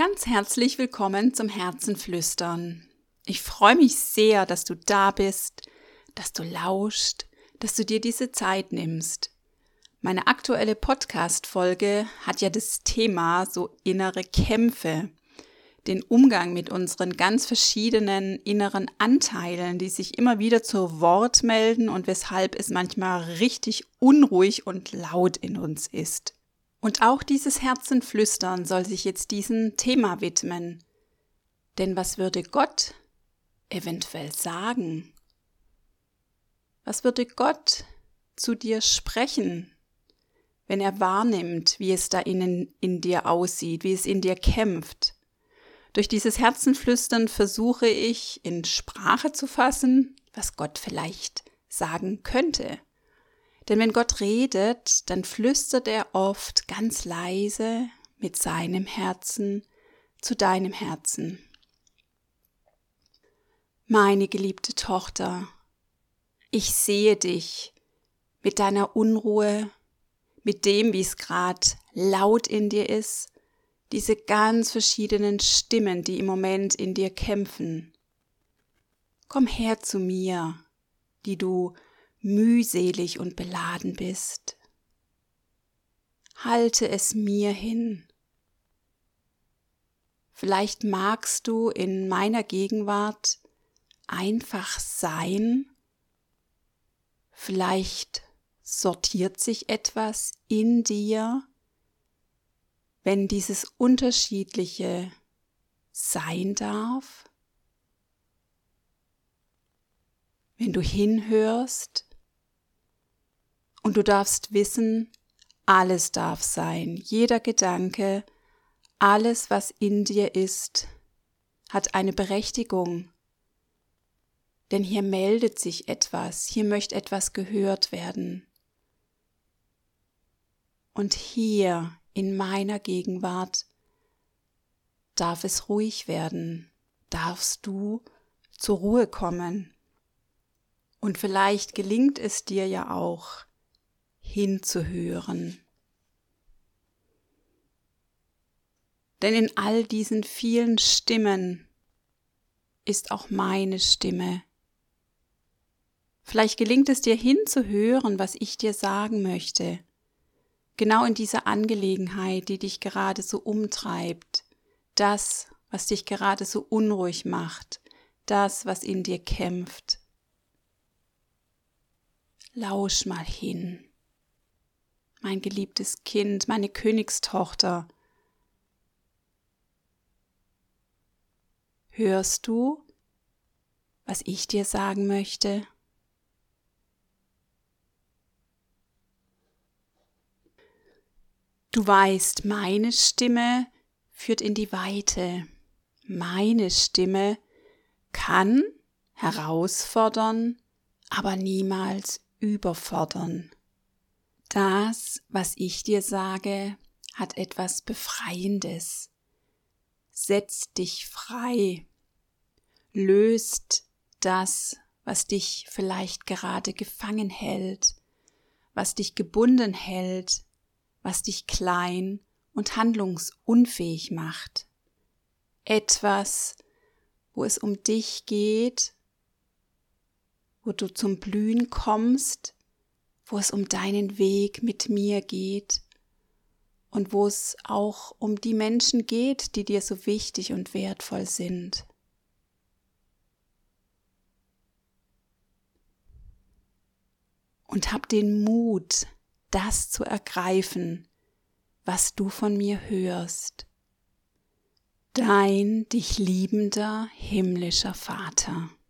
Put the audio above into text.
Ganz herzlich willkommen zum Herzenflüstern. Ich freue mich sehr, dass du da bist, dass du lauscht, dass du dir diese Zeit nimmst. Meine aktuelle Podcast-Folge hat ja das Thema so innere Kämpfe, den Umgang mit unseren ganz verschiedenen inneren Anteilen, die sich immer wieder zu Wort melden und weshalb es manchmal richtig unruhig und laut in uns ist. Und auch dieses Herzenflüstern soll sich jetzt diesem Thema widmen. Denn was würde Gott eventuell sagen? Was würde Gott zu dir sprechen, wenn er wahrnimmt, wie es da innen in dir aussieht, wie es in dir kämpft? Durch dieses Herzenflüstern versuche ich, in Sprache zu fassen, was Gott vielleicht sagen könnte. Denn wenn Gott redet, dann flüstert er oft ganz leise mit seinem Herzen zu deinem Herzen. Meine geliebte Tochter, ich sehe dich mit deiner Unruhe, mit dem, wie es gerade laut in dir ist, diese ganz verschiedenen Stimmen, die im Moment in dir kämpfen. Komm her zu mir, die du mühselig und beladen bist. Halte es mir hin. Vielleicht magst du in meiner Gegenwart einfach sein. Vielleicht sortiert sich etwas in dir, wenn dieses Unterschiedliche sein darf. Wenn du hinhörst, und du darfst wissen, alles darf sein, jeder Gedanke, alles, was in dir ist, hat eine Berechtigung. Denn hier meldet sich etwas, hier möchte etwas gehört werden. Und hier in meiner Gegenwart darf es ruhig werden, darfst du zur Ruhe kommen. Und vielleicht gelingt es dir ja auch, hinzuhören. Denn in all diesen vielen Stimmen ist auch meine Stimme. Vielleicht gelingt es dir hinzuhören, was ich dir sagen möchte. Genau in dieser Angelegenheit, die dich gerade so umtreibt. Das, was dich gerade so unruhig macht. Das, was in dir kämpft. Lausch mal hin. Mein geliebtes Kind, meine Königstochter. Hörst du, was ich dir sagen möchte? Du weißt, meine Stimme führt in die Weite. Meine Stimme kann herausfordern, aber niemals überfordern. Das, was ich dir sage, hat etwas Befreiendes. Setzt dich frei. Löst das, was dich vielleicht gerade gefangen hält, was dich gebunden hält, was dich klein und handlungsunfähig macht. Etwas, wo es um dich geht, wo du zum Blühen kommst, wo es um deinen Weg mit mir geht und wo es auch um die Menschen geht, die dir so wichtig und wertvoll sind. Und hab den Mut, das zu ergreifen, was du von mir hörst. Dein dich liebender himmlischer Vater.